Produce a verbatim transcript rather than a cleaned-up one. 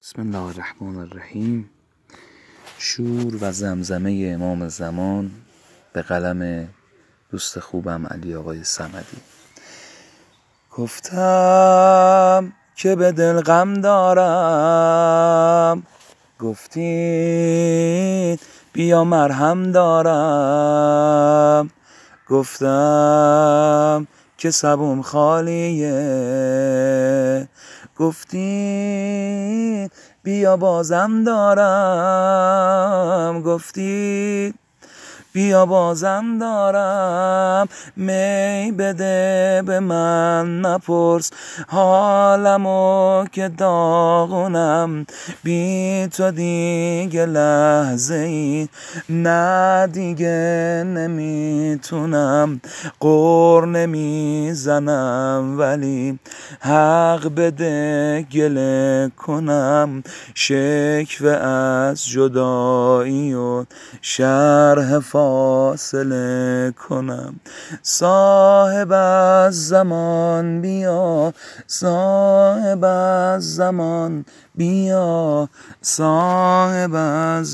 بسم الله الرحمن الرحیم. شور و زمزمه امام زمان به قلم دوست خوبم علی آقای صمدی. گفتم که به دل غم دارم، گفتید بیا مرهم دارم. گفتم که سبوم خالیه، گفتید بیا بازم دارم. گفتید بیا بازم دارم، می بده به من نپرس حالمو که داغونم. بی تو دیگه لحظه ای نه دیگه نمیتونم. قر نمیزنم ولی حق بده گله کنم. شکوه از جدایی و شرح فاصله کنم. صاحب از زمان بیا، صاحب از زمان بیا، صاحب از